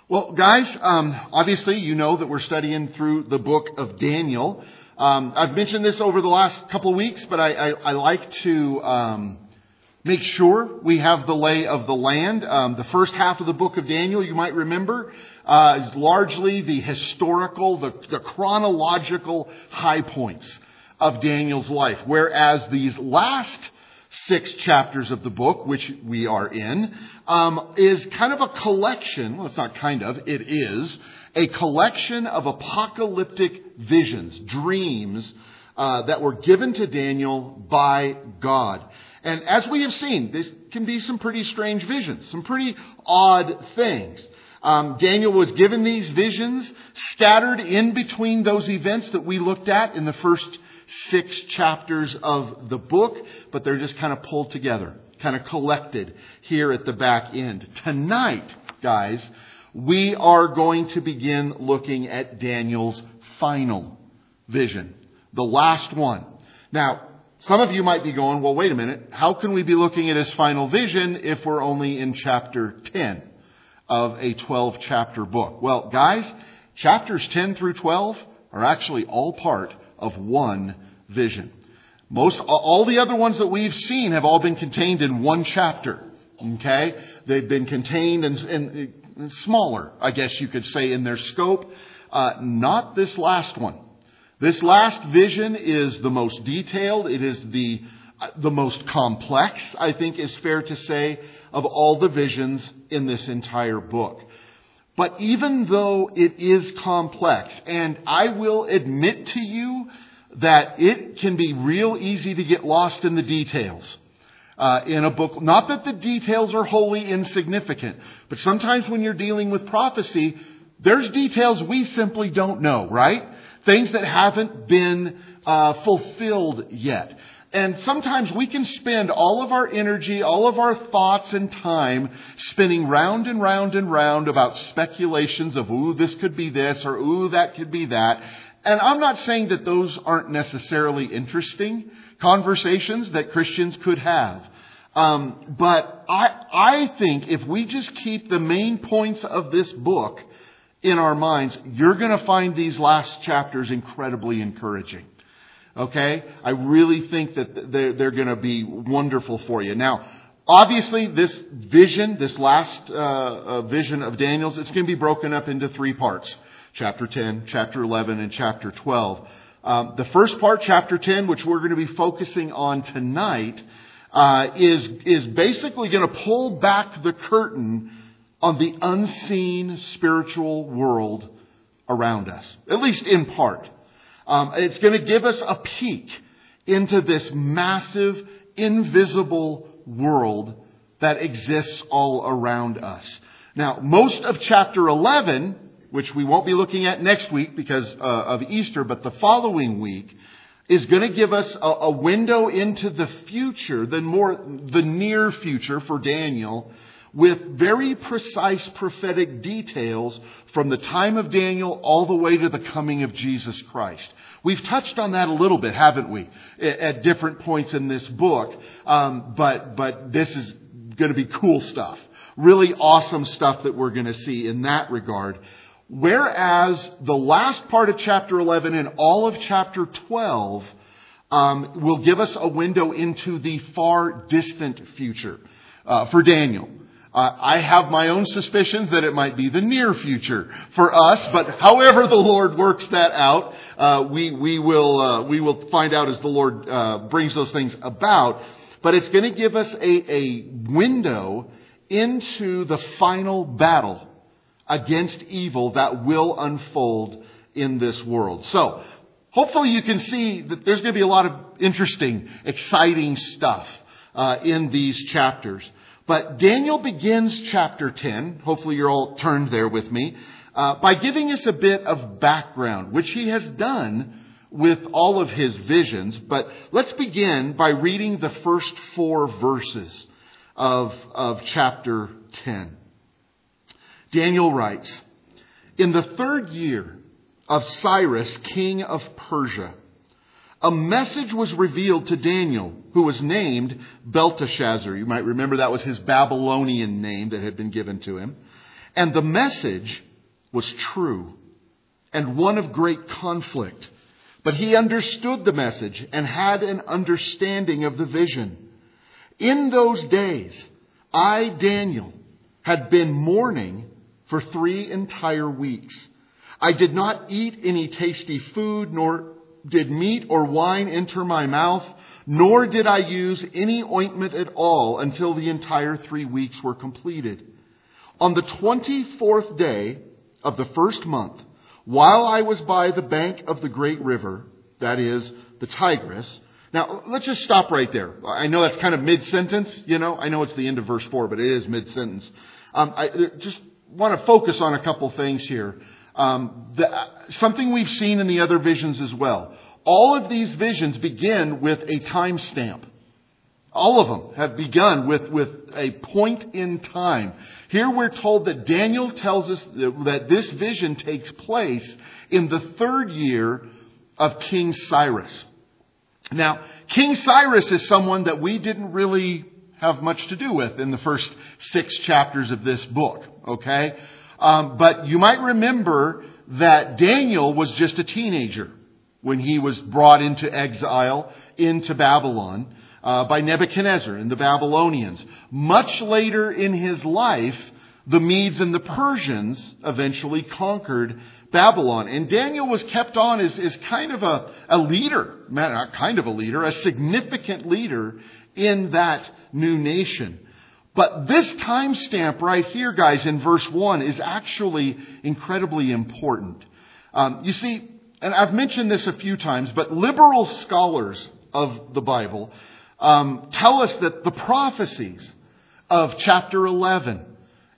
Well, guys, obviously you know that we're studying through the book of Daniel. I've mentioned this over the last couple of weeks, but I like to make sure we have the lay of the land. The first half of the book of Daniel, you might remember, is largely the historical, the chronological high points of Daniel's life, whereas these last 6 chapters of the book, which we are in, is kind of a collection. Well, it's not kind of, it is a collection of apocalyptic visions, dreams, that were given to Daniel by God. And as we have seen, this can be some pretty strange visions, some pretty odd things. Daniel was given these visions scattered in between those events that we looked at in the first 6 chapters of the book, but they're just kind of pulled together, kind of collected here at the back end. Tonight, guys, we are going to begin looking at Daniel's final vision, the last one. Now, some of you might be going, well, wait a minute, how can we be looking at his final vision if we're only in chapter 10 of a 12-chapter book? Well, guys, chapters 10 through 12 are actually all part of one vision. All the other ones that we've seen have all been contained in one chapter. Okay? They've been contained in smaller, I guess you could say, in their scope. Not this last one. This last vision is the most detailed. It is the most complex, I think is fair to say, of all the visions in this entire book. But even though it is complex, and I will admit to you that it can be real easy to get lost in the details in a book. Not that the details are wholly insignificant, but sometimes when you're dealing with prophecy, there's details we simply don't know, right? Things that haven't been fulfilled yet. And sometimes we can spend all of our energy, all of our thoughts and time spinning round and round and round about speculations of, ooh, this could be this, or ooh, that could be that. And I'm not saying that those aren't necessarily interesting conversations that Christians could have. But I think if we just keep the main points of this book in our minds, you're going to find these last chapters incredibly encouraging. Okay? I really think that they're going to be wonderful for you. Now, obviously, this vision, this last vision of Daniel's, it's going to be broken up into 3 parts. Chapter 10, chapter 11, and chapter 12. The first part, chapter 10, which we're going to be focusing on tonight, is basically going to pull back the curtain on the unseen spiritual world around us. At least in part. It's going to give us a peek into this massive, invisible world that exists all around us. Now, most of chapter 11, which we won't be looking at next week because of Easter, but the following week, is going to give us a window into the future, the near future for Daniel, with very precise prophetic details from the time of Daniel all the way to the coming of Jesus Christ. We've touched on that a little bit, haven't we, at different points in this book. But this is going to be cool stuff. Really awesome stuff that we're going to see in that regard. Whereas the last part of chapter 11 and all of chapter 12 will give us a window into the far distant future for Daniel. I have my own suspicions that it might be the near future for us, but however the Lord works that out, we will find out as the Lord brings those things about. But it's going to give us a window into the final battle against evil that will unfold in this world. So, hopefully you can see that there's going to be a lot of interesting, exciting stuff in these chapters. But Daniel begins chapter 10, hopefully you're all turned there with me, by giving us a bit of background, which he has done with all of his visions. But let's begin by reading the first 4 verses of chapter 10. Daniel writes, "In the 3rd year of Cyrus, king of Persia, a message was revealed to Daniel, who was named Belteshazzar." You might remember that was his Babylonian name that had been given to him. And the message was true and one of great conflict. But he understood the message and had an understanding of the vision. In those days, I, Daniel, had been mourning for 3 entire weeks. I did not eat any tasty food, nor did meat or wine enter my mouth, nor did I use any ointment at all until the entire 3 weeks were completed. On the 24th day of the first month, while I was by the bank of the great river, that is, the Tigris. Now, let's just stop right there. I know that's kind of mid-sentence, I know it's the end of verse 4, but it is mid-sentence. I just want to focus on a couple things here. Something we've seen in the other visions as well. All of these visions begin with a time stamp. All of them have begun with a point in time. Here we're told that Daniel tells us that this vision takes place in the 3rd year of King Cyrus. Now, King Cyrus is someone that we didn't really have much to do with in the first 6 chapters of this book, okay? But you might remember that Daniel was just a teenager when he was brought into exile into Babylon by Nebuchadnezzar and the Babylonians. Much later in his life, the Medes and the Persians eventually conquered Babylon. And Daniel was kept on as kind of a leader, not kind of a leader, a significant leader in that new nation. But this timestamp right here, guys, in verse 1 is actually incredibly important. You see, and I've mentioned this a few times, but liberal scholars of the Bible tell us that the prophecies of chapter 11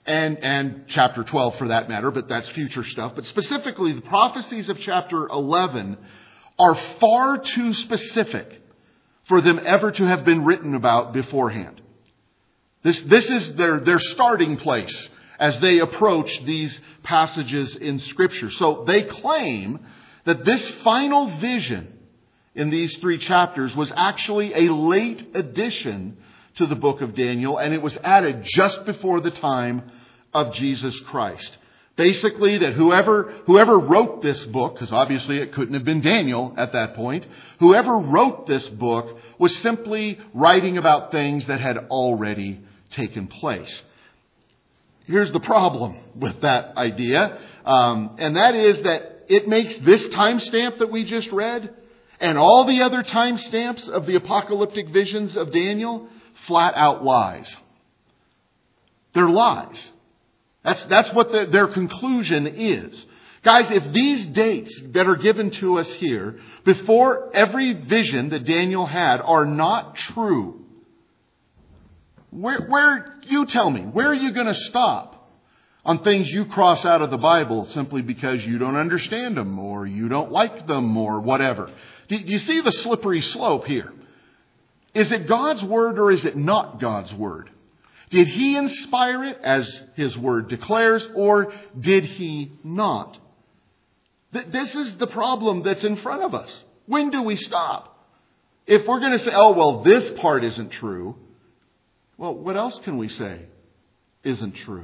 and chapter 12 for that matter, but that's future stuff. But specifically, the prophecies of chapter 11 are far too specific for them ever to have been written about beforehand. This is their starting place as they approach these passages in Scripture. So they claim that this final vision in these 3 chapters was actually a late addition to the book of Daniel, and it was added just before the time of Jesus Christ. Basically, that whoever wrote this book, because obviously it couldn't have been Daniel at that point, whoever wrote this book was simply writing about things that had already taken place. Here's the problem with that idea, and that is that it makes this timestamp that we just read and all the other timestamps of the apocalyptic visions of Daniel flat out lies. They're lies. That's what their conclusion is. Guys, if these dates that are given to us here before every vision that Daniel had are not true, where you tell me, where are you going to stop on things you cross out of the Bible simply because you don't understand them or you don't like them or whatever? Do you see the slippery slope here? Is it God's word or is it not God's word? Did he inspire it as his word declares, or did he not? This is the problem that's in front of us. When do we stop? If we're going to say, oh, well, this part isn't true, well, what else can we say isn't true?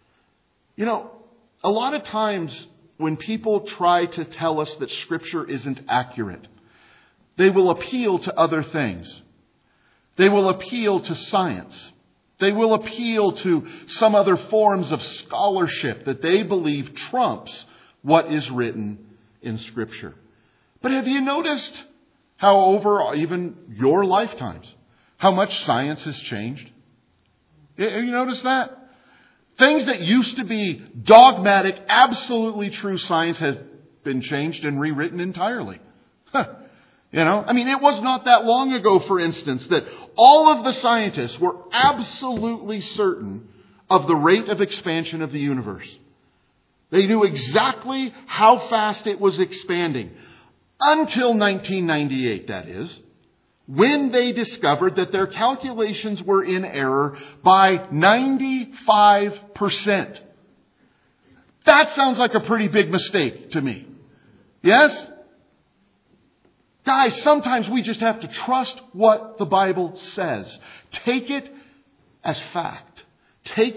A lot of times when people try to tell us that Scripture isn't accurate, they will appeal to other things. They will appeal to science. They will appeal to some other forms of scholarship that they believe trumps what is written in Scripture. But have you noticed how over even your lifetimes, how much science has changed? Have you noticed that? Things that used to be dogmatic, absolutely true science has been changed and rewritten entirely. It was not that long ago, for instance, that all of the scientists were absolutely certain of the rate of expansion of the universe. They knew exactly how fast it was expanding. Until 1998, that is, when they discovered that their calculations were in error by 95%. That sounds like a pretty big mistake to me. Yes? Guys, sometimes we just have to trust what the Bible says. Take it as fact. Take it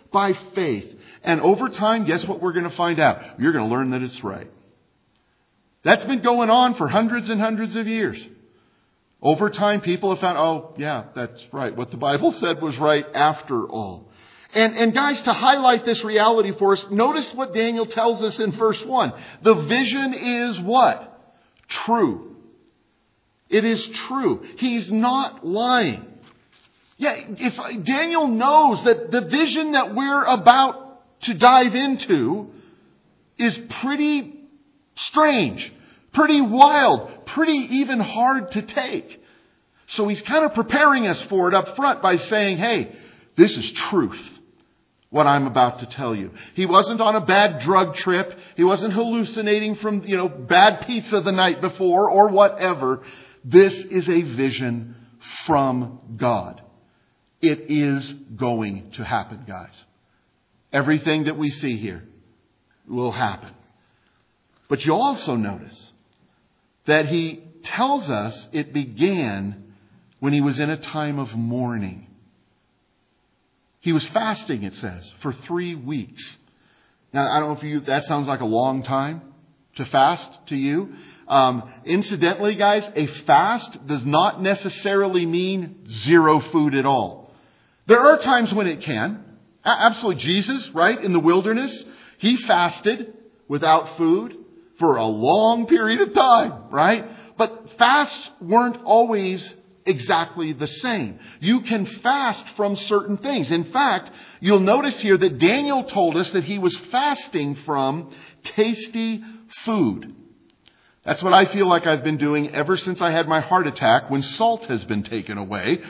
by faith. And over time, guess what we're going to find out? You're going to learn that it's right. That's been going on for hundreds and hundreds of years. Over time, people have found, oh, yeah, that's right. What the Bible said was right after all. And guys, to highlight this reality for us, notice what Daniel tells us in verse 1. The vision is what? True. It is true. He's not lying. Yeah, Daniel knows that the vision that we're about to dive into is pretty strange, pretty wild, pretty even hard to take. So he's kind of preparing us for it up front by saying, hey, this is truth, what I'm about to tell you. He wasn't on a bad drug trip. He wasn't hallucinating from, bad pizza the night before or whatever. This is a vision from God. It is going to happen, guys. Everything that we see here will happen. But you also notice that he tells us it began when he was in a time of mourning. He was fasting, it says, for 3 weeks. Now, I don't know if that sounds like a long time to fast to you. Incidentally, guys, a fast does not necessarily mean zero food at all. There are times when it can. Absolutely. Jesus, right, in the wilderness, he fasted without food for a long period of time, right? But fasts weren't always exactly the same. You can fast from certain things. In fact, you'll notice here that Daniel told us that he was fasting from tasty food. That's what I feel like I've been doing ever since I had my heart attack when salt has been taken away.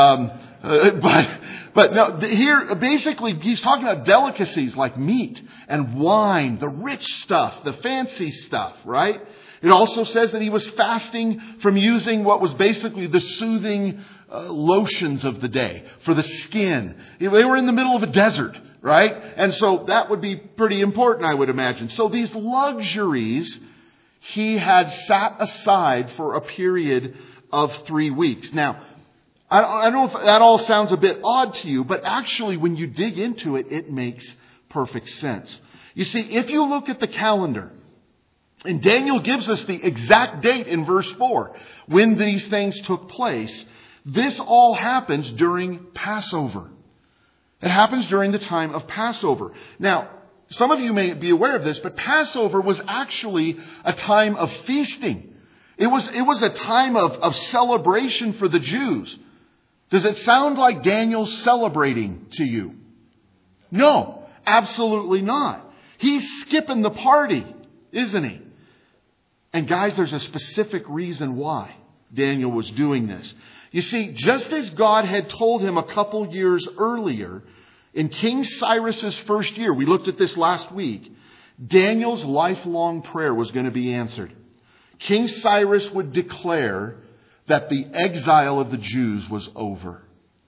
But no, here basically he's talking about delicacies like meat and wine, the rich stuff, the fancy stuff, right? It also says that he was fasting from using what was basically the soothing lotions of the day for the skin. They were in the middle of a desert, right? And so that would be pretty important, I would imagine. So these luxuries he had sat aside for a period of 3 weeks. Now, I don't know if that all sounds a bit odd to you, but actually when you dig into it, it makes perfect sense. You see, if you look at the calendar, and Daniel gives us the exact date in verse 4, when these things took place, this all happens during Passover. It happens during the time of Passover. Now, some of you may be aware of this, but Passover was actually a time of feasting. It was a time of celebration for the Jews. Does it sound like Daniel's celebrating to you? No, absolutely not. He's skipping the party, isn't he? And guys, there's a specific reason why Daniel was doing this. You see, just as God had told him a couple years earlier, in King Cyrus's first year, we looked at this last week, Daniel's lifelong prayer was going to be answered. King Cyrus would declare that the exile of the Jews was over.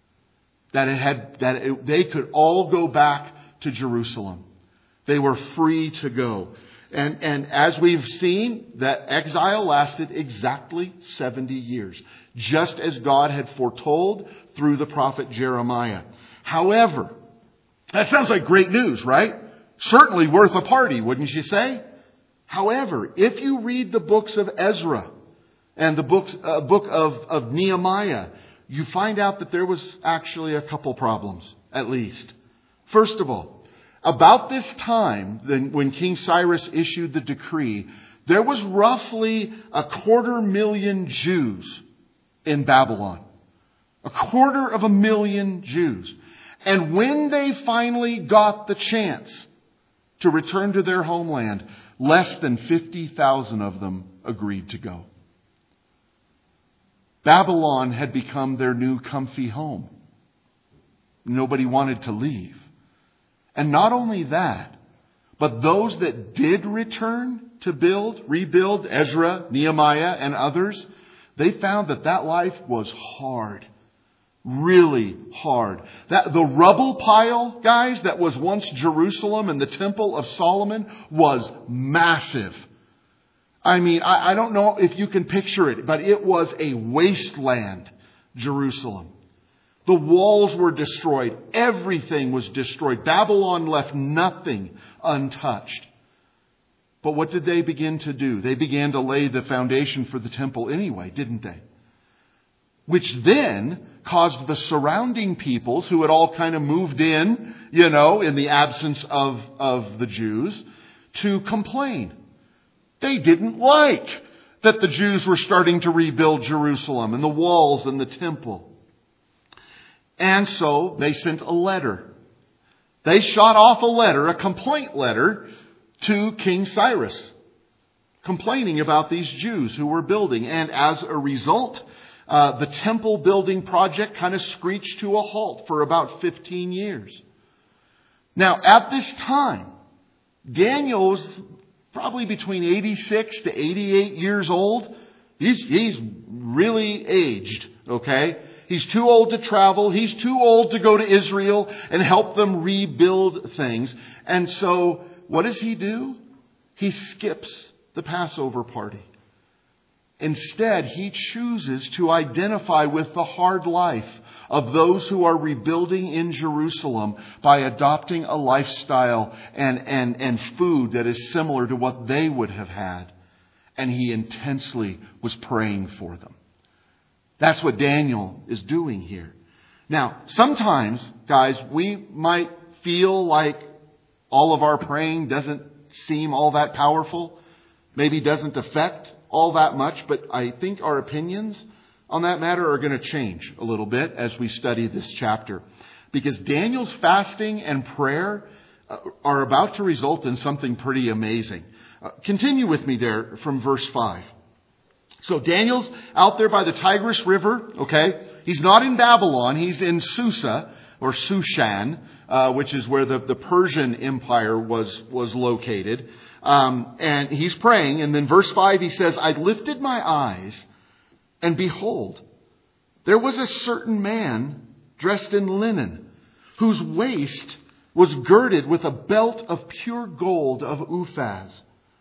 They could all go back to Jerusalem. They were free to go. And as we've seen, that exile lasted exactly 70 years, just as God had foretold through the prophet Jeremiah. However, that sounds like great news, right? Certainly worth a party, wouldn't you say? However, if you read the books of Ezra and the book of Nehemiah, you find out that there was actually a couple problems, at least. First of all, about this time, when King Cyrus issued the decree, there was roughly 250,000 Jews in Babylon. 250,000 Jews. And when they finally got the chance to return to their homeland, less than 50,000 of them agreed to go. Babylon had become their new comfy home. Nobody wanted to leave. And not only that, but those that did return to rebuild, Ezra, Nehemiah, and others, they found that life was hard. Really hard. The rubble pile, guys, that was once Jerusalem and the Temple of Solomon was massive. I mean, I don't know if you can picture it, but it was a wasteland, Jerusalem. The walls were destroyed. Everything was destroyed. Babylon left nothing untouched. But what did they begin to do? They began to lay the foundation for the temple anyway, didn't they? Which then caused the surrounding peoples who had all kind of moved in, in the absence of the Jews, to complain. They didn't like that the Jews were starting to rebuild Jerusalem and the walls and the temple. And so they sent a letter. They shot off a letter, a complaint letter, to King Cyrus, complaining about these Jews who were building. And as a result, the temple building project kind of screeched to a halt for about 15 years. Now, at this time, Daniel was probably between 86 to 88 years old. He's really aged, okay? He's too old to travel. He's too old to go to Israel and help them rebuild things. And so, what does he do? He skips the Passover party. Instead, he chooses to identify with the hard life of those who are rebuilding in Jerusalem by adopting a lifestyle and food that is similar to what they would have had. And he intensely was praying for them. That's what Daniel is doing here. Now, sometimes, guys, we might feel like all of our praying doesn't seem all that powerful, maybe doesn't affect all that much, but I think our opinions on that matter are going to change a little bit as we study this chapter. Because Daniel's fasting and prayer are about to result in something pretty amazing. Continue with me there from verse 5. So Daniel's out there by the Tigris River, okay? He's not in Babylon, he's in Susa, or Shushan, which is where the Persian Empire was located. And he's praying, and then verse 5 he says, I lifted my eyes, and behold, there was a certain man dressed in linen, whose waist was girded with a belt of pure gold of Uphaz.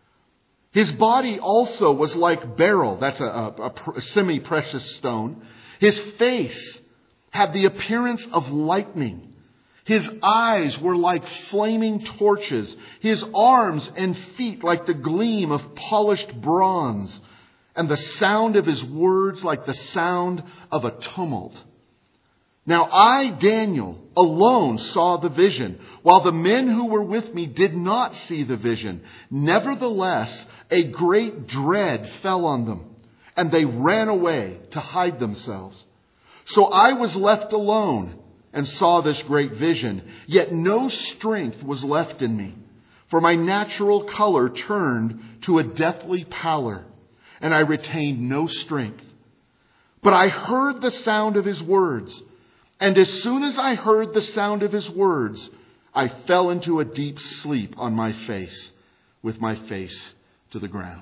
His body also was like beryl, that's a semi-precious stone. His face had the appearance of lightning. His eyes were like flaming torches. His arms and feet like the gleam of polished bronze. And the sound of his words like the sound of a tumult. Now I, Daniel, alone saw the vision, while the men who were with me did not see the vision. Nevertheless, a great dread fell on them, and they ran away to hide themselves. So I was left alone and saw this great vision, yet no strength was left in me, for my natural color turned to a deathly pallor, and I retained no strength. But I heard the sound of his words, and as soon as I heard the sound of his words, I fell into a deep sleep on my face, with my face to the ground.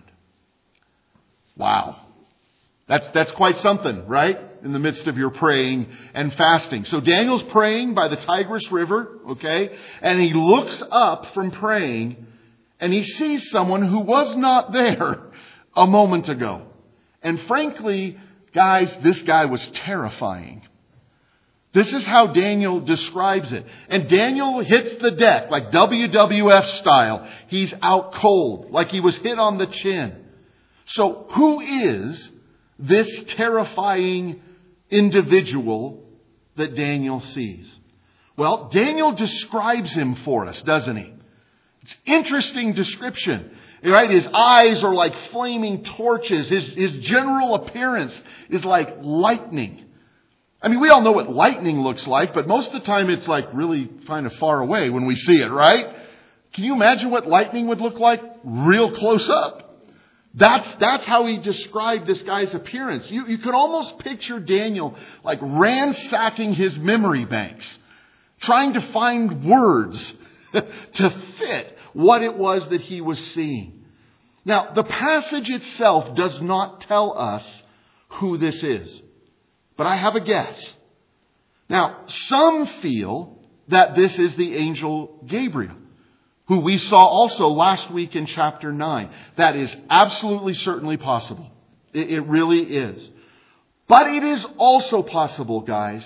Wow. That's quite something, right? In the midst of your praying and fasting. So Daniel's praying by the Tigris River, okay? And he looks up from praying and he sees someone who was not there a moment ago. And frankly, guys, this guy was terrifying. This is how Daniel describes it. And Daniel hits the deck like WWF style. He's out cold, like he was hit on the chin. So who is this terrifying individual that Daniel sees? Well, Daniel describes him for us, doesn't he? It's an interesting description. Right? His eyes are like flaming torches. His general appearance is like lightning. I mean, we all know what lightning looks like, but most of the time it's like really kind of far away when we see it, right? Can you imagine what lightning would look like real close up? That's how he described this guy's appearance. You could almost picture Daniel like ransacking his memory banks, trying to find words to fit what it was that he was seeing. Now, the passage itself does not tell us who this is. But I have a guess. Now, some feel that this is the angel Gabriel, who we saw also last week in chapter 9. That is absolutely certainly possible. It really is. But it is also possible, guys,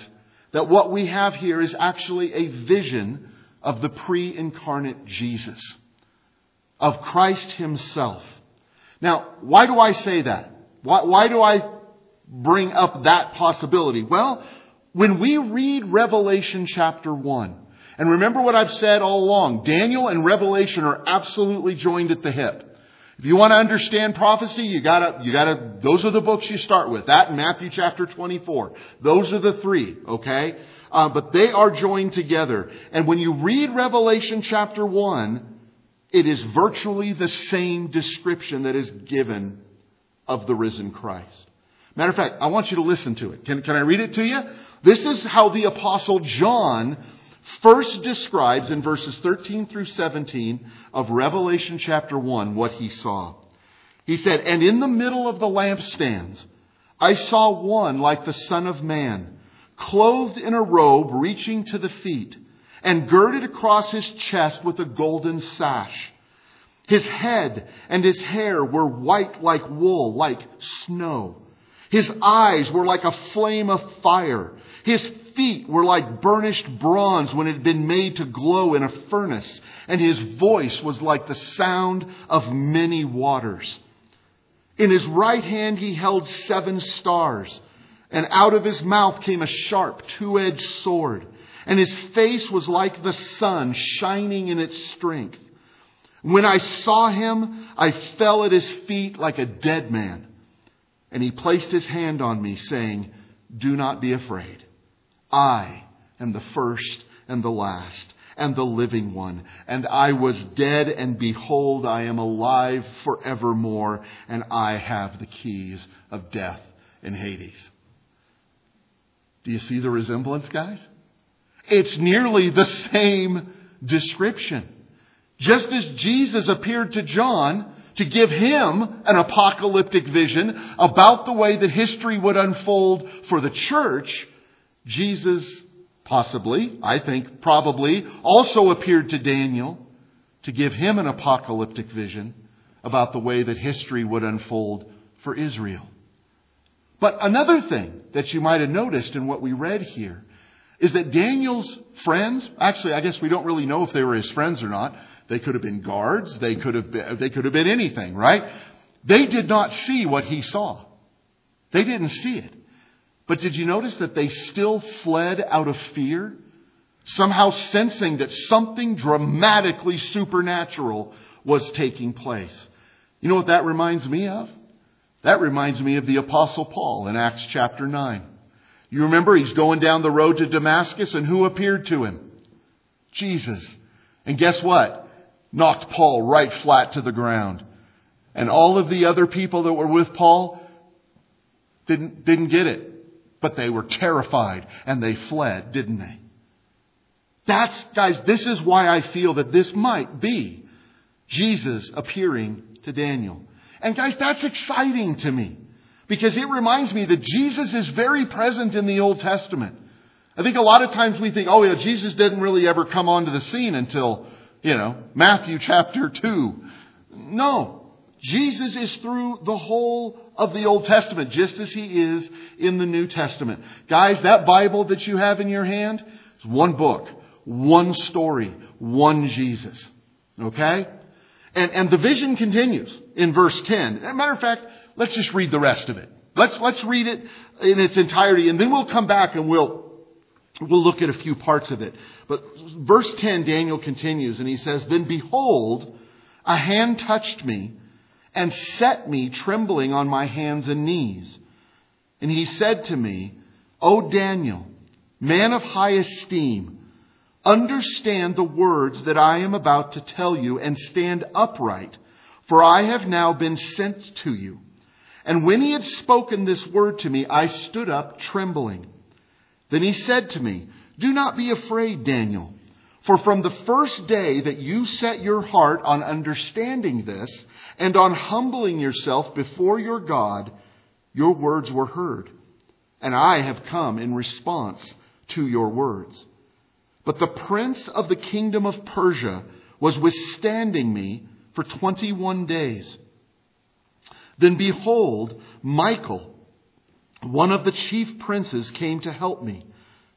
that what we have here is actually a vision of the pre-incarnate Jesus, of Christ himself. Now, why do I say that? Why do I bring up that possibility? Well, when we read Revelation chapter 1, and remember what I've said all along, Daniel and Revelation are absolutely joined at the hip. If you want to understand prophecy, you gotta, those are the books you start with. That and Matthew chapter 24. Those are the three, okay? But they are joined together. And when you read Revelation chapter 1, it is virtually the same description that is given of the risen Christ. Matter of fact, I want you to listen to it. Can I read it to you? This is how the Apostle John first describes in verses 13 through 17 of Revelation chapter 1 what he saw. He said, "And in the middle of the lampstands, I saw one like the Son of Man, clothed in a robe reaching to the feet, and girded across his chest with a golden sash. His head and his hair were white like wool, like snow. His eyes were like a flame of fire. His feet were like burnished bronze when it had been made to glow in a furnace. And his voice was like the sound of many waters. In his right hand he held 7 stars. And out of his mouth came a sharp 2-edged sword. And his face was like the sun shining in its strength. When I saw him, I fell at his feet like a dead man. And he placed his hand on me, saying, 'Do not be afraid. I am the first and the last and the living one. And I was dead, and behold, I am alive forevermore. And I have the keys of death and Hades.'" Do you see the resemblance, guys? It's nearly the same description. Just as Jesus appeared to John to give him an apocalyptic vision about the way that history would unfold for the church, Jesus possibly, I think probably, also appeared to Daniel to give him an apocalyptic vision about the way that history would unfold for Israel. But another thing that you might have noticed in what we read here is that Daniel's friends, actually, I guess we don't really know if they were his friends or not. They could have been guards. They could have been anything, right? They did not see what he saw. They didn't see it. But did you notice that they still fled out of fear? Somehow sensing that something dramatically supernatural was taking place. You know what that reminds me of? That reminds me of the Apostle Paul in Acts chapter 9. You remember he's going down the road to Damascus, and who appeared to him? Jesus. And guess what? Knocked Paul right flat to the ground. And all of the other people that were with Paul didn't get it. But they were terrified and they fled, didn't they? Guys, this is why I feel that this might be Jesus appearing to Daniel. And guys, that's exciting to me. Because it reminds me that Jesus is very present in the Old Testament. I think a lot of times we think, oh yeah, Jesus didn't really ever come onto the scene until, Matthew chapter 2. No. Jesus is through the whole of the Old Testament, just as he is in the New Testament. Guys, that Bible that you have in your hand is one book, one story, one Jesus. Okay? And the vision continues in verse 10. As a matter of fact, let's just read the rest of it. Let's read it in its entirety, and then we'll come back and we'll look at a few parts of it. But verse 10, Daniel continues, and he says, "Then behold, a hand touched me and set me trembling on my hands and knees. And he said to me, 'O Daniel, man of high esteem, understand the words that I am about to tell you and stand upright, for I have now been sent to you.' And when he had spoken this word to me, I stood up trembling. Then he said to me, 'Do not be afraid, Daniel, for from the first day that you set your heart on understanding this and on humbling yourself before your God, your words were heard. And I have come in response to your words. But the prince of the kingdom of Persia was withstanding me for 21 days. Then behold, Michael, one of the chief princes, came to help me,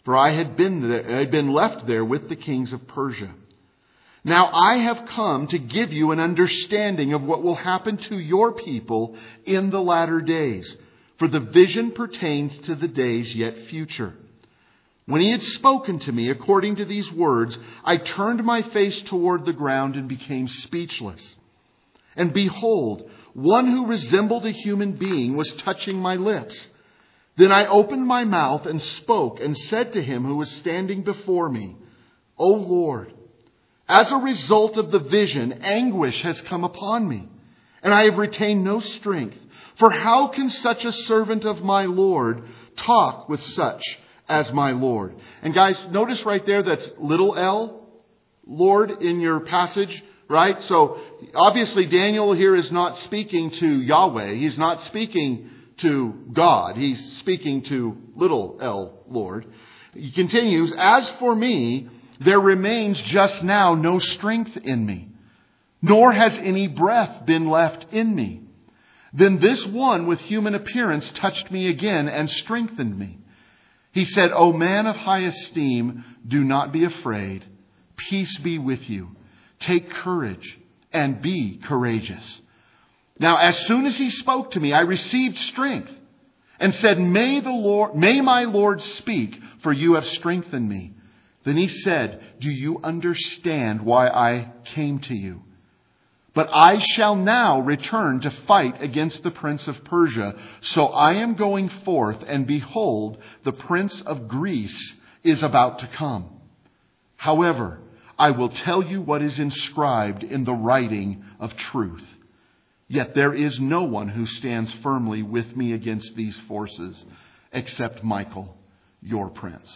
for I had been left there with the kings of Persia. Now I have come to give you an understanding of what will happen to your people in the latter days, for the vision pertains to the days yet future. When he had spoken to me according to these words, I turned my face toward the ground and became speechless. And behold, one who resembled a human being was touching my lips. Then I opened my mouth and spoke and said to him who was standing before me, O Lord, as a result of the vision, anguish has come upon me, and I have retained no strength. For how can such a servant of my Lord talk with such as my Lord? And guys, notice right there that's little l, Lord, in your passage, right? So obviously Daniel here is not speaking to Yahweh. He's not speaking to God. He's speaking to little l, Lord. He continues, as for me, there remains just now no strength in me, nor has any breath been left in me. Then this one with human appearance touched me again and strengthened me. He said, O man of high esteem, do not be afraid. Peace be with you. Take courage and be courageous. Now, as soon as he spoke to me, I received strength and said, May my Lord speak, for you have strengthened me. Then he said, Do you understand why I came to you? But I shall now return to fight against the prince of Persia. So I am going forth, and behold, the prince of Greece is about to come. However, I will tell you what is inscribed in the writing of truth. Yet there is no one who stands firmly with me against these forces, except Michael, your prince.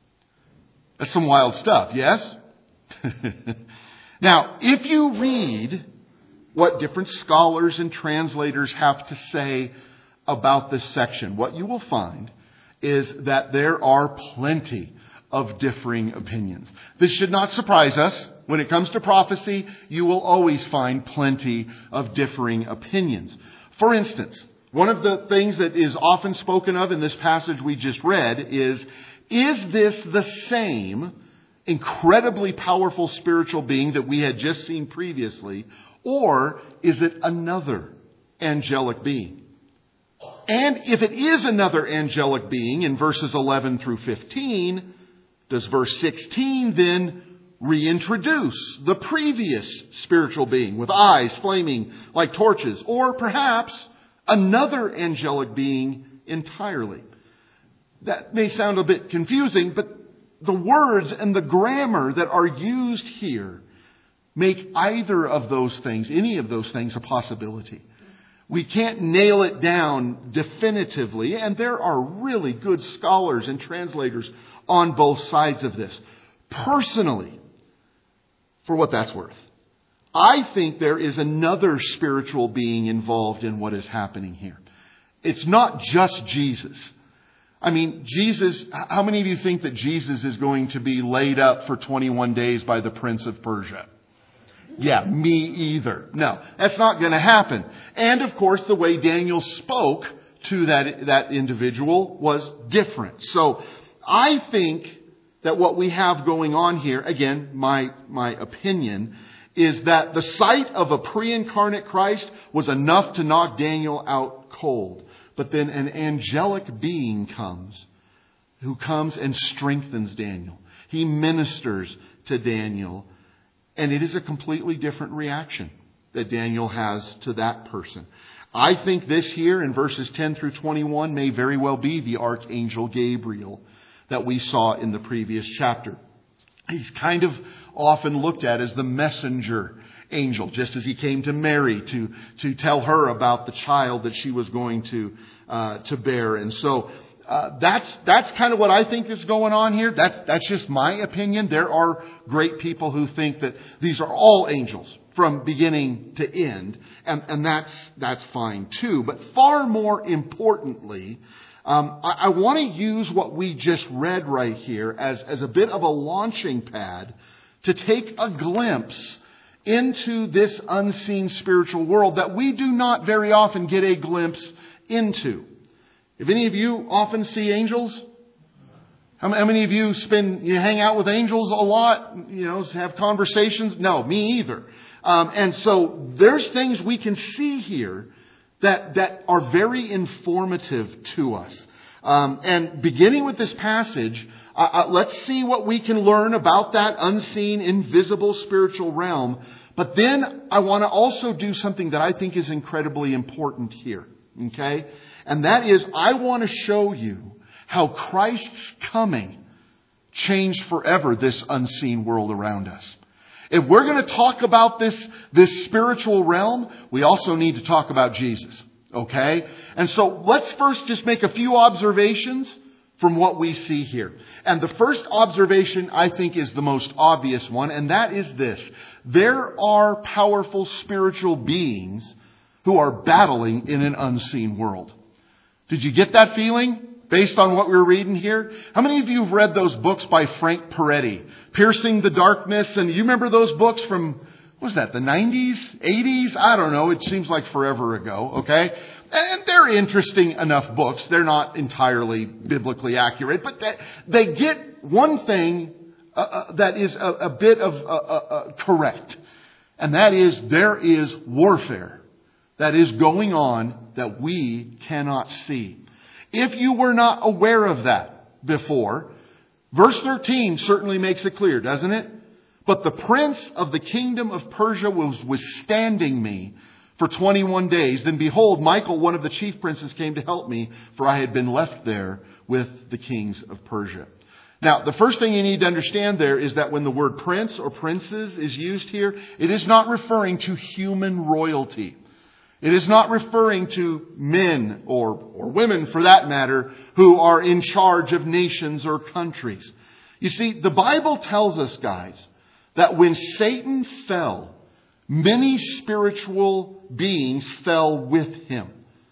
That's some wild stuff, yes? Now, if you read what different scholars and translators have to say about this section, what you will find is that there are plenty of differing opinions. This should not surprise us. When it comes to prophecy, you will always find plenty of differing opinions. For instance, one of the things that is often spoken of in this passage we just read is this the same incredibly powerful spiritual being that we had just seen previously, or is it another angelic being? And if it is another angelic being in verses 11 through 15, does verse 16 then reintroduce the previous spiritual being with eyes flaming like torches, or perhaps another angelic being entirely? That may sound a bit confusing, but the words and the grammar that are used here make either of those things, any of those things, a possibility. We can't nail it down definitively, and there are really good scholars and translators on both sides of this. Personally, for what that's worth, I think there is another spiritual being involved in what is happening here. It's not just Jesus. I mean, Jesus, how many of you think that Jesus is going to be laid up for 21 days by the prince of Persia? Yeah, me either. No, that's not going to happen. And of course, the way Daniel spoke to that individual was different. So I think that what we have going on here, again, my opinion, is that the sight of a pre-incarnate Christ was enough to knock Daniel out cold. But then an angelic being comes, who comes and strengthens Daniel. He ministers to Daniel. And it is a completely different reaction that Daniel has to that person. I think this here in verses 10 through 21 may very well be the archangel Gabriel that we saw in the previous chapter. He's kind of often looked at as the messenger angel, just as he came to Mary to tell her about the child that she was going to bear. And so that's kind of what I think is going on here. That's just my opinion. There are great people who think that these are all angels from beginning to end, and that's fine too. But far more importantly, I want to use what we just read right here as a bit of a launching pad to take a glimpse into this unseen spiritual world that we do not very often get a glimpse into. If any of you often see angels? How many of you you hang out with angels a lot, have conversations? No, me either. And so there's things we can see here that are very informative to us. And beginning with this passage, let's see what we can learn about that unseen, invisible spiritual realm. But then I want to also do something that I think is incredibly important here. Okay? And that is, I want to show you how Christ's coming changed forever this unseen world around us. If we're going to talk about this spiritual realm, we also need to talk about Jesus. Okay? And so let's first just make a few observations from what we see here. And the first observation, I think, is the most obvious one, and that is this. There are powerful spiritual beings who are battling in an unseen world. Did you get that feeling based on what we were reading here? How many of you have read those books by Frank Peretti? Piercing the Darkness, and you remember those books from, what was that, the 90s, 80s? I don't know. It seems like forever ago, okay? And they're interesting enough books. They're not entirely biblically accurate, but they get one thing that is a bit of correct. And that is, there is warfare that is going on that we cannot see. If you were not aware of that before, verse 13 certainly makes it clear, doesn't it? But the prince of the kingdom of Persia was withstanding me for 21 days. Then behold, Michael, one of the chief princes, came to help me, for I had been left there with the kings of Persia. Now, the first thing you need to understand there is that when the word prince or princes is used here, it is not referring to human royalty. It is not referring to men or women, for that matter, who are in charge of nations or countries. You see, the Bible tells us, guys, that when Satan fell, many spiritual beings fell with him.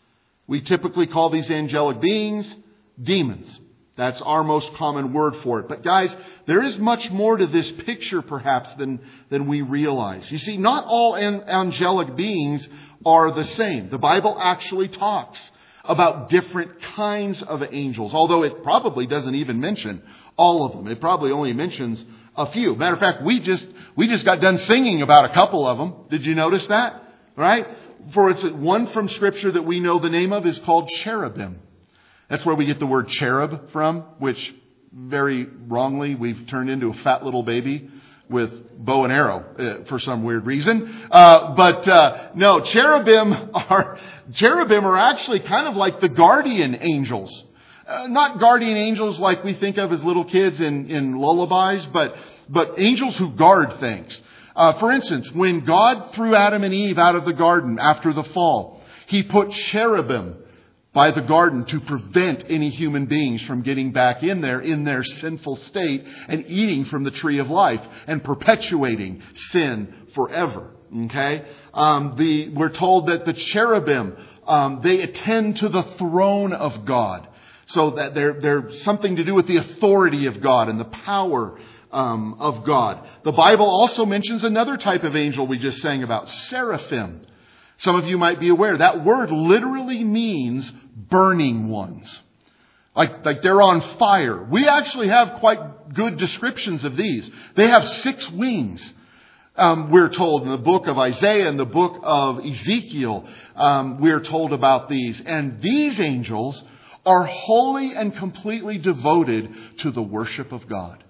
We typically call these angelic beings demons. That's our most common word for it. But guys, there is much more to this picture perhaps than we realize. You see, not all angelic beings are the same. The Bible actually talks about different kinds of angels, although it probably doesn't even mention all of them. It probably only mentions a few. Matter of fact, we just got done singing about a couple of them. Did you notice that? Right? For it's one from Scripture that we know the name of is called cherubim. That's where we get the word cherub from, which very wrongly we've turned into a fat little baby with bow and arrow for some weird reason. No, cherubim are actually kind of like the guardian angels. Not guardian angels like we think of as little kids in lullabies, but angels who guard things. For instance, when God threw Adam and Eve out of the garden after the fall, He put cherubim by the garden to prevent any human beings from getting back in there in their sinful state and eating from the tree of life and perpetuating sin forever. Okay? We're told that the cherubim, they attend to the throne of God. So that they're something to do with the authority of God and the power of God. The Bible also mentions another type of angel we just sang about, seraphim. Some of you might be aware that word literally means burning ones. Like they're on fire. We actually have quite good descriptions of these. They have 6 wings. We're told in the book of Isaiah and the book of Ezekiel, we're told about these. And these angels are wholly and completely devoted to the worship of God.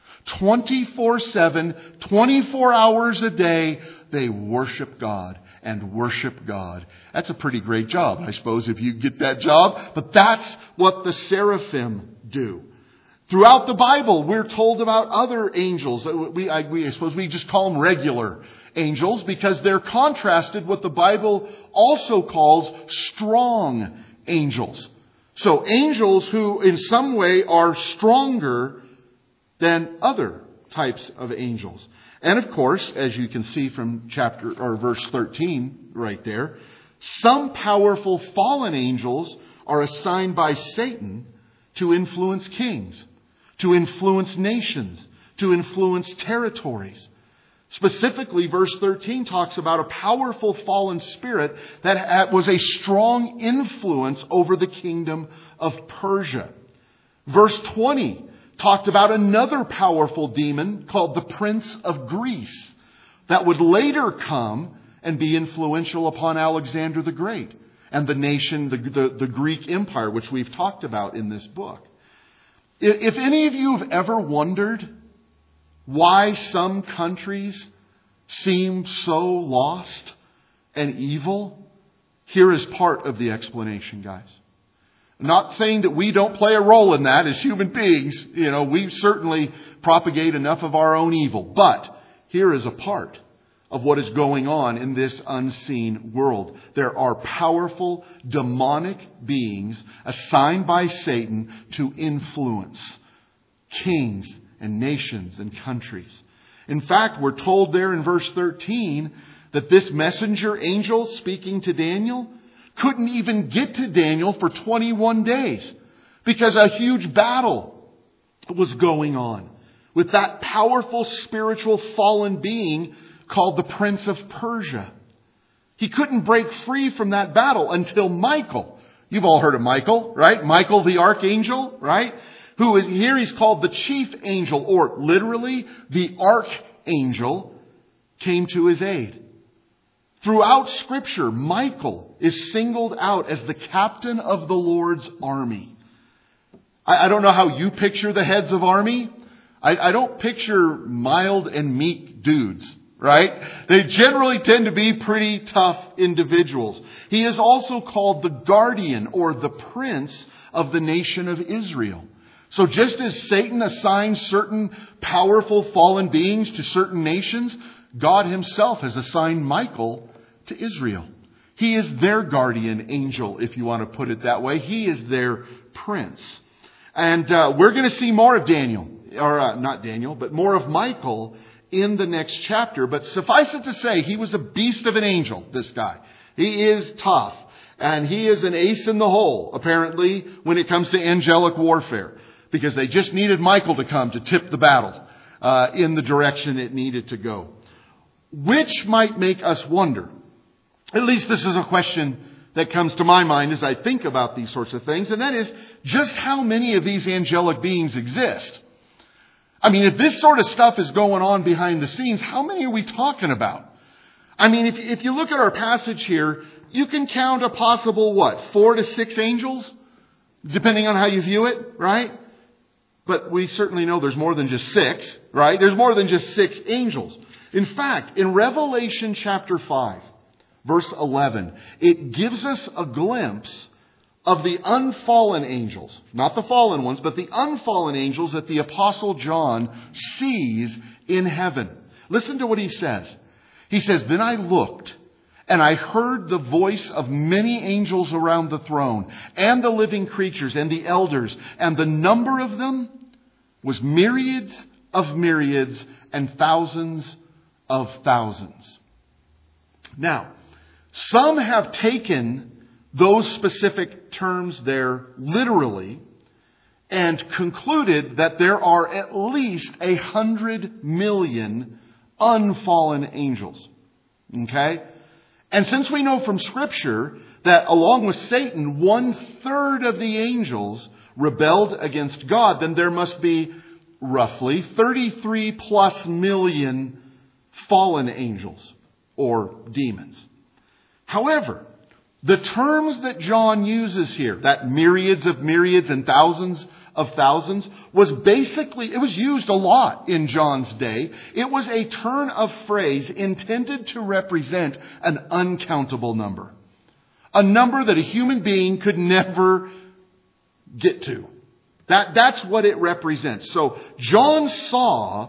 24/7, 24 hours a day, they worship God and worship God. That's a pretty great job, I suppose, if you get that job. But that's what the seraphim do. Throughout the Bible, we're told about other angels. I suppose we just call them regular angels because they're contrasted what the Bible also calls strong angels. So angels who in some way are stronger than other types of angels. And of course, as you can see from verse 13 right there, some powerful fallen angels are assigned by Satan to influence kings, to influence nations, to influence territories. Specifically, verse 13 talks about a powerful fallen spirit that was a strong influence over the kingdom of Persia. Verse 20 talked about another powerful demon called the Prince of Greece that would later come and be influential upon Alexander the Great and the nation, the Greek Empire, which we've talked about in this book. If any of you have ever wondered why some countries seem so lost and evil, here is part of the explanation, guys. I'm not saying that we don't play a role in that as human beings. We certainly propagate enough of our own evil. But here is a part of what is going on in this unseen world. There are powerful demonic beings assigned by Satan to influence kings and nations and countries. In fact, we're told there in verse 13 that this messenger angel speaking to Daniel couldn't even get to Daniel for 21 days because a huge battle was going on with that powerful spiritual fallen being called the Prince of Persia. He couldn't break free from that battle until Michael. You've all heard of Michael, right? Michael the archangel, right? Who is here, he's called the chief angel, or literally the archangel, came to his aid. Throughout Scripture, Michael is singled out as the captain of the Lord's army. I don't know how you picture the heads of army. I don't picture mild and meek dudes, right? They generally tend to be pretty tough individuals. He is also called the guardian or the prince of the nation of Israel. So just as Satan assigns certain powerful fallen beings to certain nations, God himself has assigned Michael to Israel. He is their guardian angel, if you want to put it that way. He is their prince. And we're going to see more of Daniel, or not Daniel, but more of Michael in the next chapter. But suffice it to say, he was a beast of an angel, this guy. He is tough. And he is an ace in the hole, apparently, when it comes to angelic warfare. Because they just needed Michael to come to tip the battle in the direction it needed to go. Which might make us wonder. At least this is a question that comes to my mind as I think about these sorts of things. And that is, just how many of these angelic beings exist? I mean, if this sort of stuff is going on behind the scenes, how many are we talking about? I mean, if you look at our passage here, you can count a possible, 4 to 6 angels? Depending on how you view it, right? But we certainly know there's more than just 6, right? There's more than just 6 angels. In fact, in Revelation chapter 5, verse 11, it gives us a glimpse of the unfallen angels. Not the fallen ones, but the unfallen angels that the Apostle John sees in heaven. Listen to what he says. He says, "Then I looked, and I heard the voice of many angels around the throne, and the living creatures, and the elders, and the number of them was myriads of myriads and thousands of thousands." Now, some have taken those specific terms there literally and concluded that there are at least 100 million unfallen angels. Okay? And since we know from Scripture that along with Satan, 1/3 of the angels rebelled against God, then there must be roughly 33 plus million fallen angels or demons. However, the terms that John uses here, that myriads of myriads and thousands of thousands, it was used a lot in John's day. It was a turn of phrase intended to represent an uncountable number. A number that a human being could never get to. That's what it represents. So John saw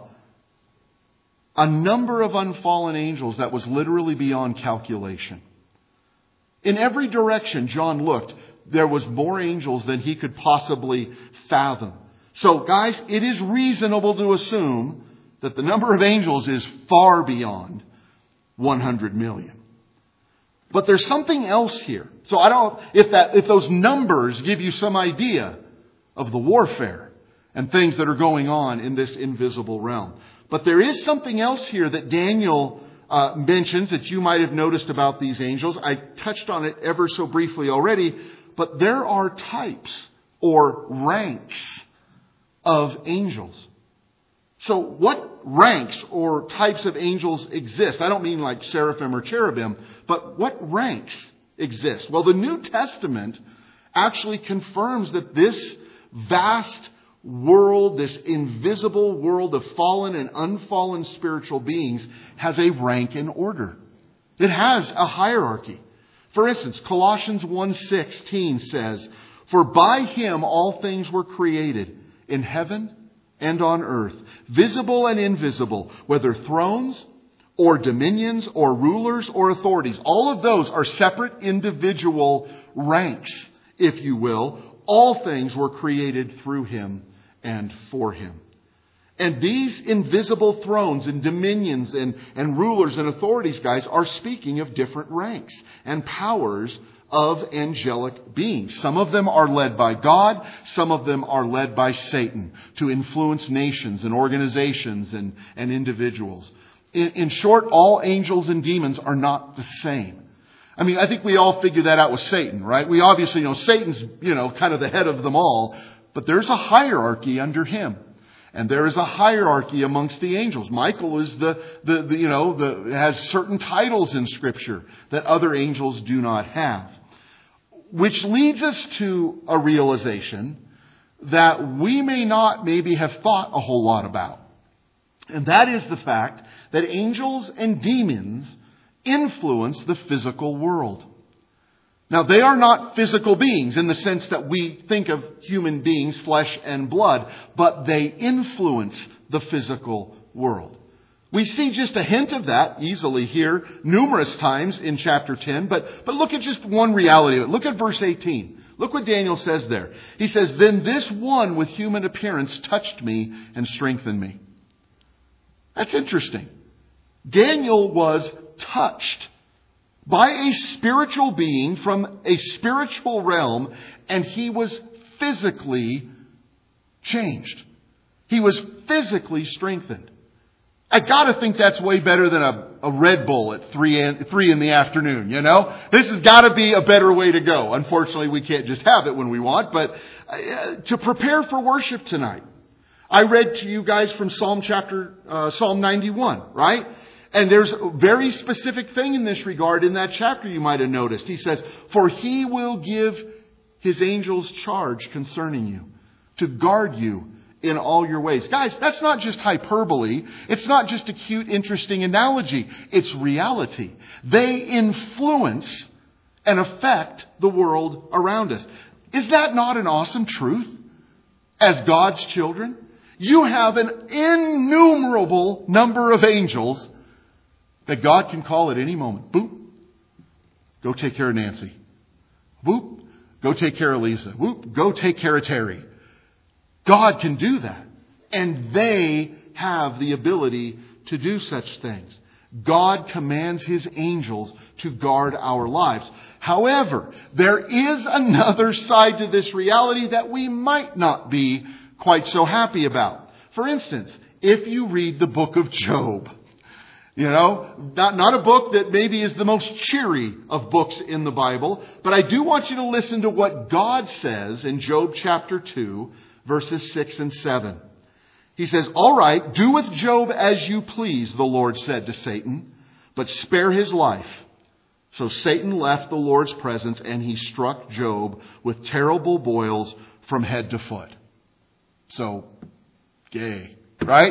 a number of unfallen angels that was literally beyond calculation. In every direction John looked, there was more angels than he could possibly fathom. So guys, it is reasonable to assume that the number of angels is far beyond 100 million. But there's something else here. So if those numbers give you some idea of the warfare and things that are going on in this invisible realm. But there is something else here that Daniel mentions that you might have noticed about these angels. I touched on it ever so briefly already, but there are types or ranks of angels. So what ranks or types of angels exist? I don't mean like seraphim or cherubim, but what ranks exist? Well, the New Testament actually confirms that this vast world, this invisible world of fallen and unfallen spiritual beings, has a rank and order. It has a hierarchy. For instance, Colossians 1:16 says, "For by Him all things were created, in heaven and on earth, visible and invisible, whether thrones or dominions or rulers or authorities." All of those are separate individual ranks, if you will. All things were created through Him and for Him. And these invisible thrones and dominions and rulers and authorities, guys, are speaking of different ranks and powers of angelic beings. Some of them are led by God. Some of them are led by Satan to influence nations and organizations and individuals. In short, all angels and demons are not the same. I mean, I think we all figure that out with Satan, right? We obviously know Satan's, kind of the head of them all, but there's a hierarchy under him. And there is a hierarchy amongst the angels. Michael is has certain titles in Scripture that other angels do not have. Which leads us to a realization that we may not maybe have thought a whole lot about. And that is the fact that angels and demons influence the physical world. Now, they are not physical beings in the sense that we think of human beings, flesh and blood, but they influence the physical world. We see just a hint of that easily here numerous times in chapter 10, but look at just one reality of it. Look at verse 18. Look what Daniel says there. He says, "Then this one with human appearance touched me and strengthened me." That's interesting. Daniel was touched by a spiritual being from a spiritual realm, and he was physically changed. He was physically strengthened. I gotta think that's way better than a Red Bull at 3 in the afternoon, This has gotta be a better way to go. Unfortunately, we can't just have it when we want, but to prepare for worship tonight. I read to you guys from Psalm 91, right? And there's a very specific thing in this regard in that chapter you might have noticed. He says, "For He will give His angels charge concerning you, to guard you in all your ways." Guys, that's not just hyperbole. It's not just a cute, interesting analogy. It's reality. They influence and affect the world around us. Is that not an awesome truth? As God's children, you have an innumerable number of angels that God can call at any moment. Boop. Go take care of Nancy. Boop. Go take care of Lisa. Boop. Go take care of Terry. God can do that. And they have the ability to do such things. God commands His angels to guard our lives. However, there is another side to this reality that we might not be quite so happy about. For instance, if you read the book of Job, not a book that maybe is the most cheery of books in the Bible, but I do want you to listen to what God says in Job chapter 2, verses 6 and 7. He says, "All right, do with Job as you please," the Lord said to Satan, "but spare his life." So Satan left the Lord's presence, and he struck Job with terrible boils from head to foot. So, gay, right?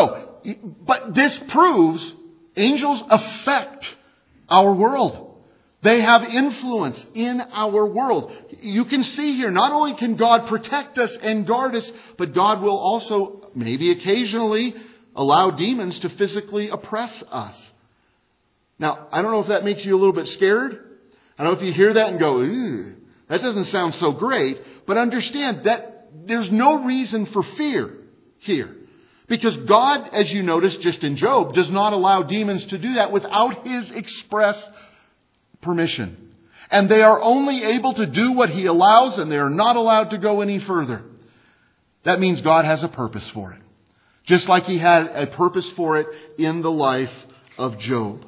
But this proves angels affect our world. They have influence in our world. You can see here, not only can God protect us and guard us, but God will also, maybe occasionally, allow demons to physically oppress us. Now, I don't know if that makes you a little bit scared. I don't know if you hear that and go, "Ew, that doesn't sound so great." But understand that there's no reason for fear here. Because God, as you notice just in Job, does not allow demons to do that without His express permission. And they are only able to do what He allows, and they are not allowed to go any further. That means God has a purpose for it. Just like He had a purpose for it in the life of Job.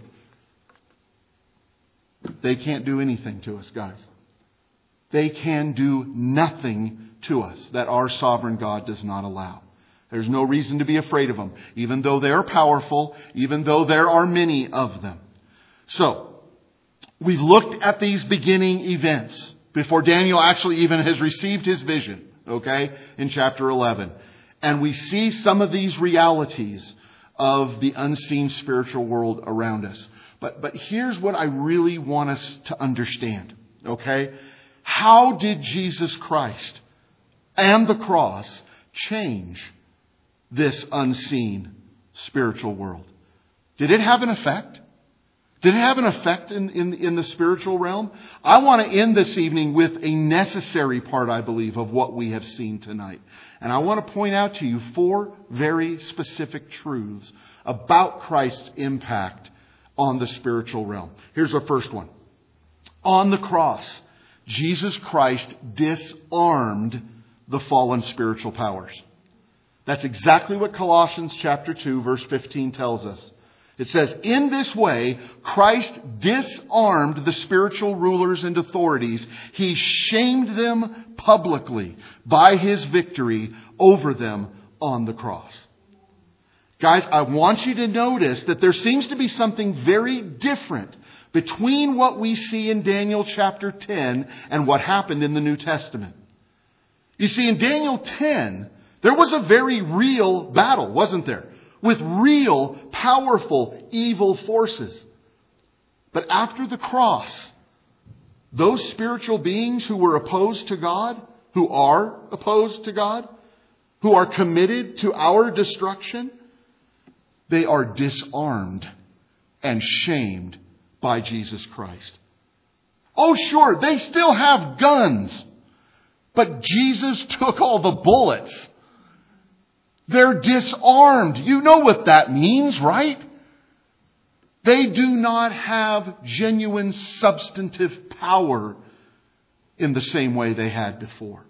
They can't do anything to us, guys. They can do nothing to us that our sovereign God does not allow. There's no reason to be afraid of them, even though they are powerful, even though there are many of them. So, we've looked at these beginning events before Daniel actually even has received his vision, okay, in chapter 11. And we see some of these realities of the unseen spiritual world around us. But here's what I really want us to understand, okay? How did Jesus Christ and the cross change this unseen spiritual world? Did it have an effect? Did it have an effect in the spiritual realm? I want to end this evening with a necessary part, I believe, of what we have seen tonight. And I want to point out to you 4 very specific truths about Christ's impact on the spiritual realm. Here's the first one. On the cross, Jesus Christ disarmed the fallen spiritual powers. That's exactly what Colossians chapter 2, verse 15 tells us. It says, in this way, Christ disarmed the spiritual rulers and authorities. He shamed them publicly by His victory over them on the cross. Guys, I want you to notice that there seems to be something very different between what we see in Daniel chapter 10 and what happened in the New Testament. You see, in Daniel 10, there was a very real battle, wasn't there? With real, powerful, evil forces. But after the cross, those spiritual beings who were opposed to God, who are opposed to God, who are committed to our destruction, they are disarmed and shamed by Jesus Christ. Oh, sure, they still have guns, but Jesus took all the bullets. They're disarmed. You know what that means, right? They do not have genuine substantive power in the same way they had before.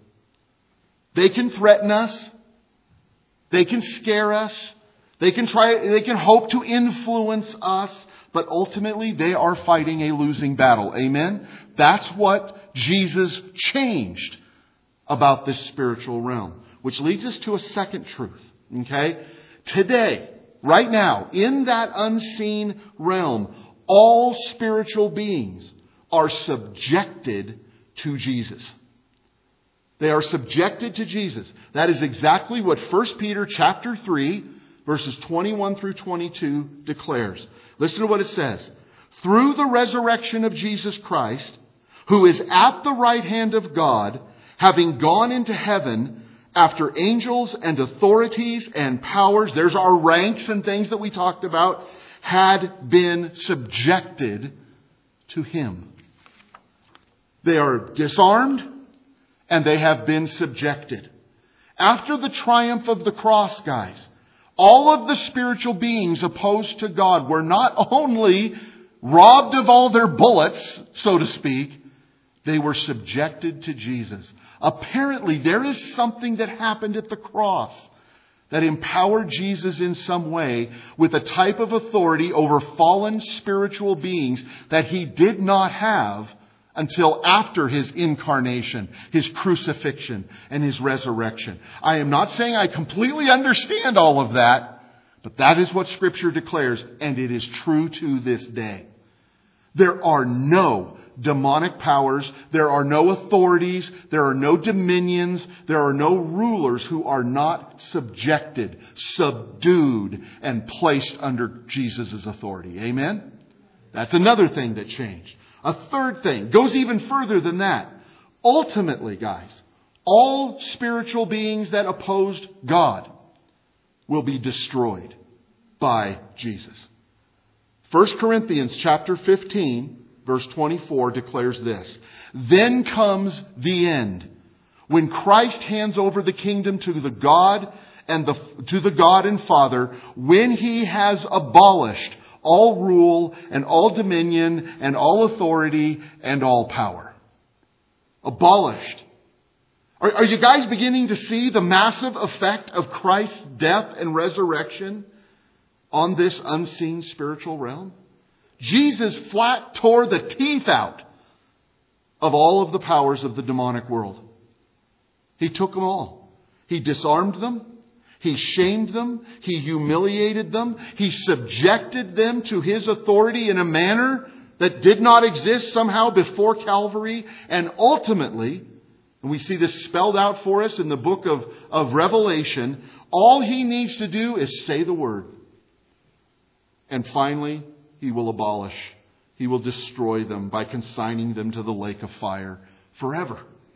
They can threaten us. They can scare us. They can hope to influence us. But ultimately, they are fighting a losing battle. Amen? That's what Jesus changed about this spiritual realm. Which leads us to a second truth. Okay? Today, right now, in that unseen realm, all spiritual beings are subjected to Jesus. They are subjected to Jesus. That is exactly what 1 Peter chapter 3, verses 21 through 22 declares. Listen to what it says. Through the resurrection of Jesus Christ, who is at the right hand of God, having gone into heaven, after angels and authorities and powers, there's our ranks and things that we talked about, had been subjected to Him. They are disarmed and they have been subjected. After the triumph of the cross, guys, all of the spiritual beings opposed to God were not only robbed of all their bullets, so to speak, they were subjected to Jesus. Apparently, there is something that happened at the cross that empowered Jesus in some way with a type of authority over fallen spiritual beings that He did not have until after His incarnation, His crucifixion, and His resurrection. I am not saying I completely understand all of that, but that is what Scripture declares, and it is true to this day. There are no demonic powers. There are no authorities. There are no dominions. There are no rulers who are not subjected, subdued, and placed under Jesus' authority. Amen? That's another thing that changed. A third thing goes even further than that. Ultimately, guys, all spiritual beings that opposed God will be destroyed by Jesus. 1 Corinthians chapter 15, verse 24 declares this. Then comes the end, when Christ hands over the kingdom to the God and Father, when He has abolished all rule and all dominion and all authority and all power. Abolished. Are you guys beginning to see the massive effect of Christ's death and resurrection on this unseen spiritual realm? Jesus flat tore the teeth out of all of the powers of the demonic world. He took them all. He disarmed them. He shamed them. He humiliated them. He subjected them to His authority in a manner that did not exist somehow before Calvary. And ultimately, and we see this spelled out for us in the book of Revelation, all He needs to do is say the word. And finally, He will abolish. He will destroy them by consigning them to the lake of fire forever.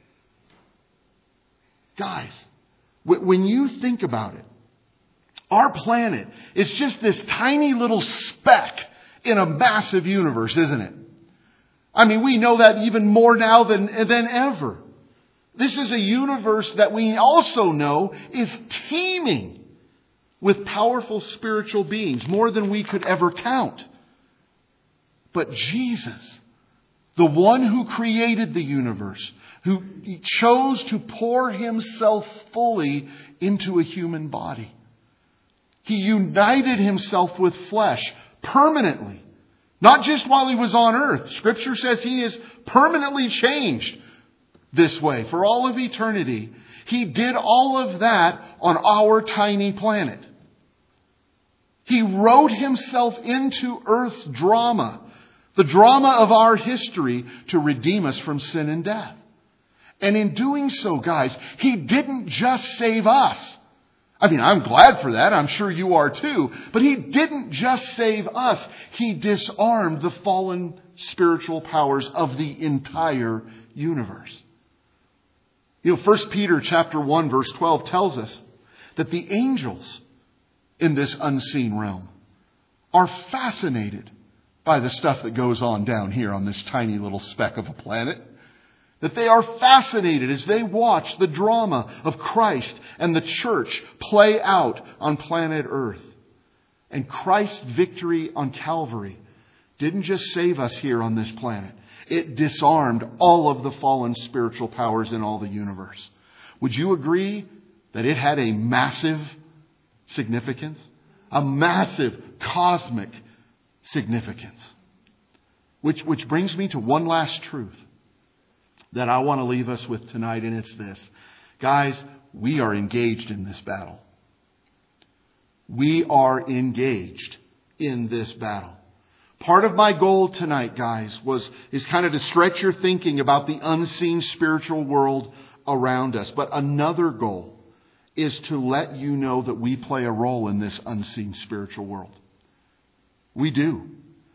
Guys, when you think about it, our planet is just this tiny little speck in a massive universe, isn't it? I mean, we know that even more now than ever. This is a universe that we also know is teeming with powerful spiritual beings, more than we could ever count. But Jesus, the one who created the universe, who chose to pour Himself fully into a human body. He united Himself with flesh permanently. Not just while He was on earth. Scripture says He is permanently changed this way for all of eternity. He did all of that on our tiny planet. He wrote Himself into earth's drama, the drama of our history, to redeem us from sin and death. And in doing so, guys, He didn't just save us. I mean, I'm glad for that. I'm sure you are too. But He didn't just save us. He disarmed the fallen spiritual powers of the entire universe. 1 Peter chapter 1 verse 12 tells us that the angels in this unseen realm are fascinated by the stuff that goes on down here on this tiny little speck of a planet. That they are fascinated as they watch the drama of Christ and the church play out on planet Earth. And Christ's victory on Calvary didn't just save us here on this planet. It disarmed all of the fallen spiritual powers in all the universe. Would you agree that it had a massive significance? A massive cosmic significance. Which brings me to one last truth that I want to leave us with tonight, and it's this. Guys, we are engaged in this battle. We are engaged in this battle. Part of my goal tonight, guys, is kind of to stretch your thinking about the unseen spiritual world around us. But another goal is to let you know that we play a role in this unseen spiritual world. We do.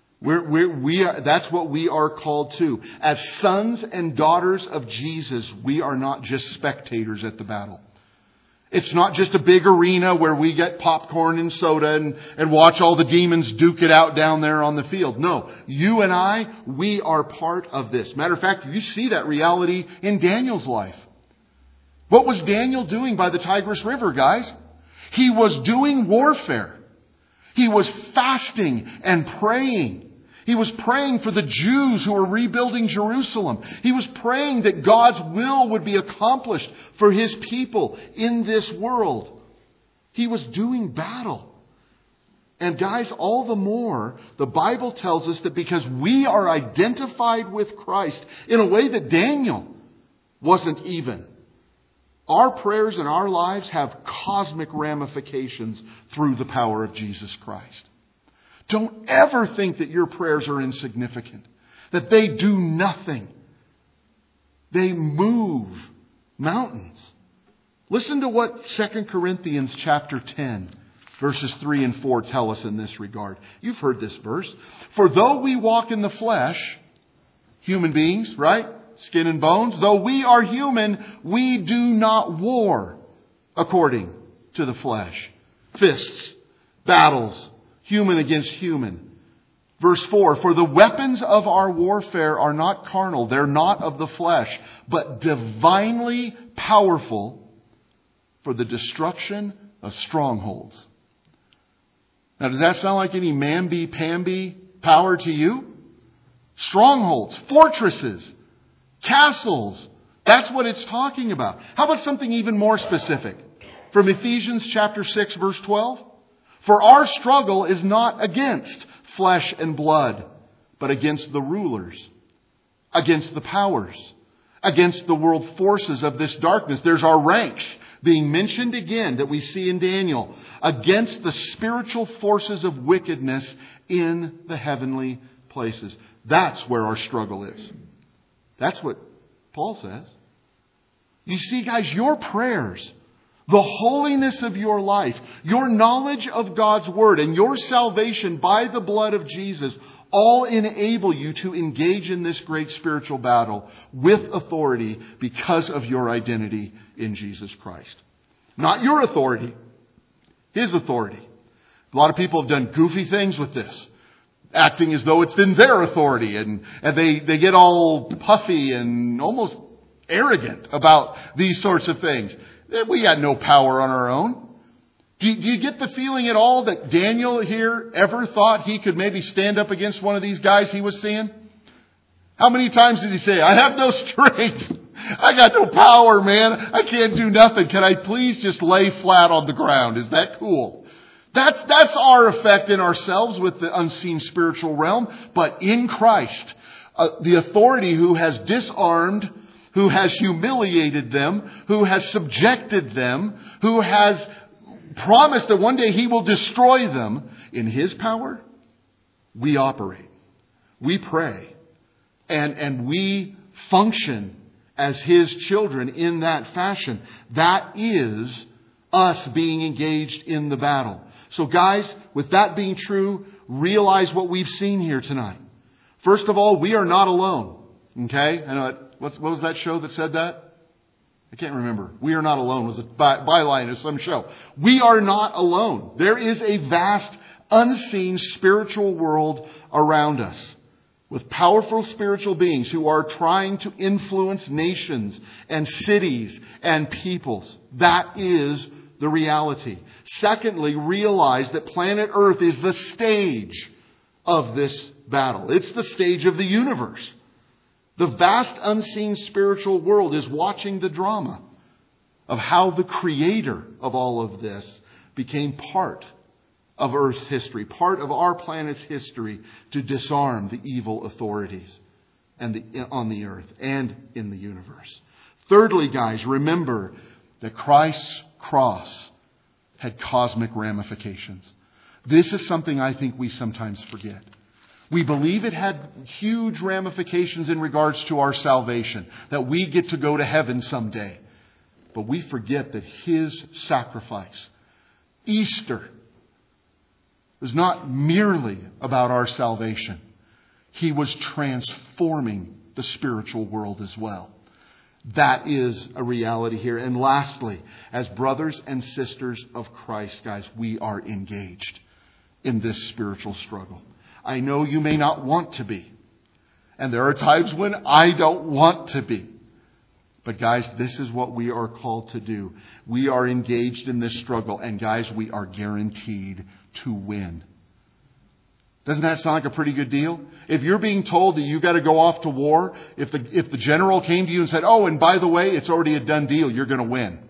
That's what we are called to. As sons and daughters of Jesus, we are not just spectators at the battle. It's not just a big arena where we get popcorn and soda and watch all the demons duke it out down there on the field. No, you and I, we are part of this. Matter of fact, you see that reality in Daniel's life. What was Daniel doing by the Tigris River, guys? He was doing warfare. He was fasting and praying. He was praying for the Jews who were rebuilding Jerusalem. He was praying that God's will would be accomplished for His people in this world. He was doing battle. And guys, all the more, the Bible tells us that because we are identified with Christ in a way that Daniel wasn't even, our prayers and our lives have cosmic ramifications through the power of Jesus Christ. Don't ever think that your prayers are insignificant, that they do nothing. They move mountains. Listen to what 2 Corinthians chapter 10, verses 3 and 4 tell us in this regard. You've heard this verse. For though we walk in the flesh, human beings, right? Skin and bones. Though we are human, we do not war according to the flesh. Fists, battles, human against human. Verse 4, for the weapons of our warfare are not carnal. They're not of the flesh, but divinely powerful for the destruction of strongholds. Now, does that sound like any mamby-pamby power to you? Strongholds, fortresses, castles. That's what it's talking about. How about something even more specific? From Ephesians chapter 6, verse 12. For our struggle is not against flesh and blood, but against the rulers, against the powers, against the world forces of this darkness. There's our ranks being mentioned again that we see in Daniel, against the spiritual forces of wickedness in the heavenly places. That's where our struggle is. That's what Paul says. You see, guys, your prayers, the holiness of your life, your knowledge of God's Word, and your salvation by the blood of Jesus all enable you to engage in this great spiritual battle with authority because of your identity in Jesus Christ. Not your authority, His authority. A lot of people have done goofy things with this, acting as though it's been their authority, and they get all puffy and almost arrogant about these sorts of things. We got no power on our own. Do you get the feeling at all that Daniel here ever thought he could maybe stand up against one of these guys he was seeing? How many times did he say, I have no strength. I got no power, man. I can't do nothing. Can I please just lay flat on the ground? Is that cool? That's our effect in ourselves with the unseen spiritual realm. But in Christ, the authority who has disarmed, who has humiliated them, who has subjected them, who has promised that one day He will destroy them, in His power, we operate. We pray. And we function as His children in that fashion. That is us being engaged in the battle. So guys, with that being true, realize what we've seen here tonight. First of all, we are not alone. Okay? I know what was that show that said that? I can't remember. We Are Not Alone was a byline of some show. We are not alone. There is a vast, unseen spiritual world around us with powerful spiritual beings who are trying to influence nations and cities and peoples. That is the reality. Secondly, realize that planet Earth is the stage of this battle. It's the stage of the universe. The vast unseen spiritual world is watching the drama of how the creator of all of this became part of Earth's history, part of our planet's history, to disarm the evil authorities on the earth and in the universe. Thirdly, guys, remember that Christ's cross had cosmic ramifications. This is something I think we sometimes forget. We believe it had huge ramifications in regards to our salvation, that we get to go to heaven someday. But we forget that His sacrifice, Easter, was not merely about our salvation. He was transforming the spiritual world as well. That is a reality here. And lastly, as brothers and sisters of Christ, guys, we are engaged in this spiritual struggle. I know you may not want to be. And there are times when I don't want to be. But guys, this is what we are called to do. We are engaged in this struggle. And guys, we are guaranteed to win. Doesn't that sound like a pretty good deal? If you're being told that you got to go off to war, if the general came to you and said, oh, and by the way, it's already a done deal, you're going to win.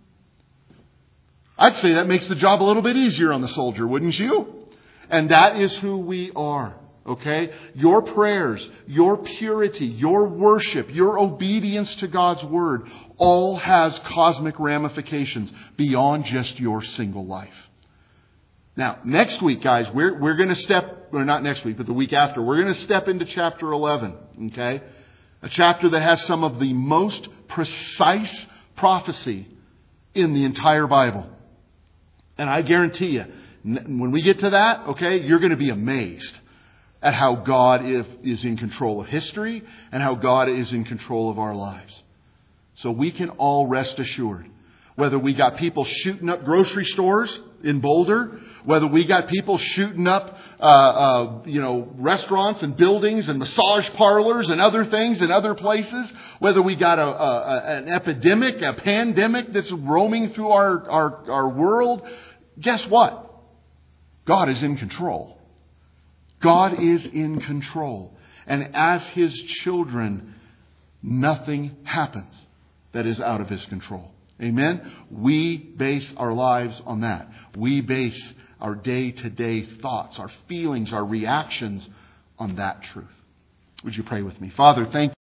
I'd say that makes the job a little bit easier on the soldier, wouldn't you? And that is who we are, okay? Your prayers, your purity, your worship, your obedience to God's Word all has cosmic ramifications beyond just your single life. Now, next week, guys, we're going to step, or not next week, but the week after, we're going to step into chapter 11, okay? A chapter that has some of the most precise prophecy in the entire Bible. And I guarantee you, when we get to that, okay, you're going to be amazed at how God is in control of history and how God is in control of our lives. So we can all rest assured, whether we got people shooting up grocery stores in Boulder, whether we got people shooting up, restaurants and buildings and massage parlors and other things in other places, whether we got an epidemic, a pandemic that's roaming through our world, guess what? God is in control. God is in control. And as His children, nothing happens that is out of His control. Amen? We base our lives on that. We base our day-to-day thoughts, our feelings, our reactions on that truth. Would you pray with me? Father, thank you.